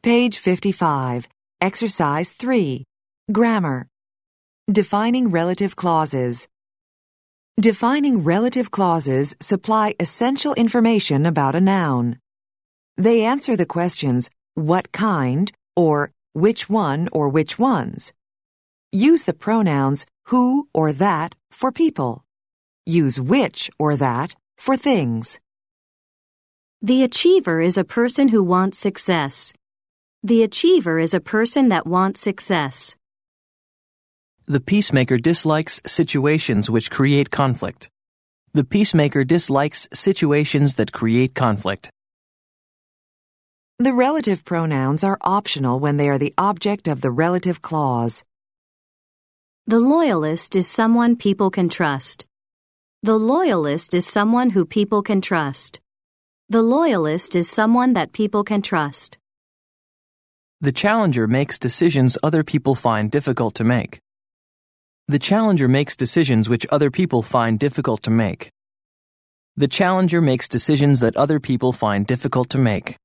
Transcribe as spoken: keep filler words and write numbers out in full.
Page fifty-five, Exercise three, Grammar. Defining relative clauses. Defining relative clauses supply essential information about a noun. They answer the questions, what kind, or which one or which ones. Use the pronouns who or that for people. Use which or that for things. The achiever is a person who wants success. The achiever is a person that wants success. The peacemaker dislikes situations which create conflict. The peacemaker dislikes situations that create conflict. The relative pronouns are optional when they are the object of the relative clause. The loyalist is someone people can trust. The loyalist is someone who people can trust. The loyalist is someone that people can trust. The challenger makes decisions other people find difficult to make. The challenger makes decisions which other people find difficult to make. The challenger makes decisions that other people find difficult to make.